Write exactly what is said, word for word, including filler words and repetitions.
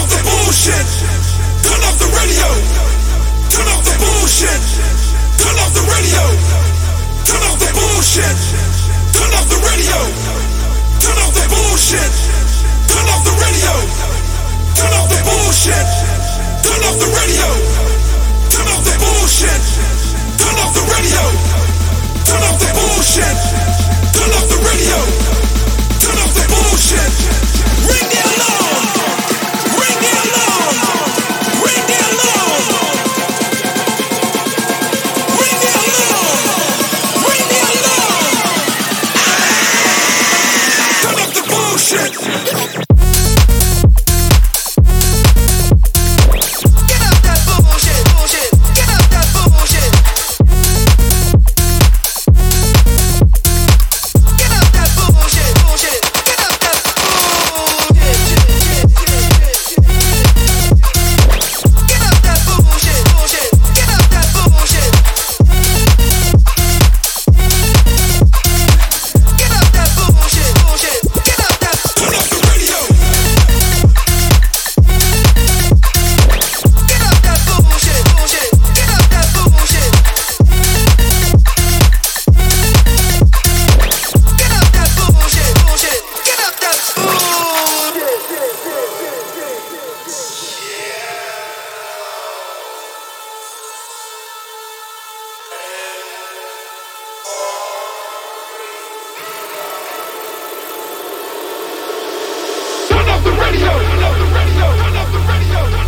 off the bullshit. Turn off the radio. Turn off the bullshit. Turn off the radio. Turn off the bullshit. Turn off the radio. Turn off the bullshit. Turn off the radio. Turn off the bullshit. Turn off the radio. Turn off the bullshit. Turn off the radio. Turn off the bullshit. Turn off the radio. Turn off the bullshit. Ring the alarm. Ring the alarm. Ring the alarm. Ring the alarm. Ring the alarm. Turn off the bullshit. Turn off the radio, turn off the radio, turn off the radio.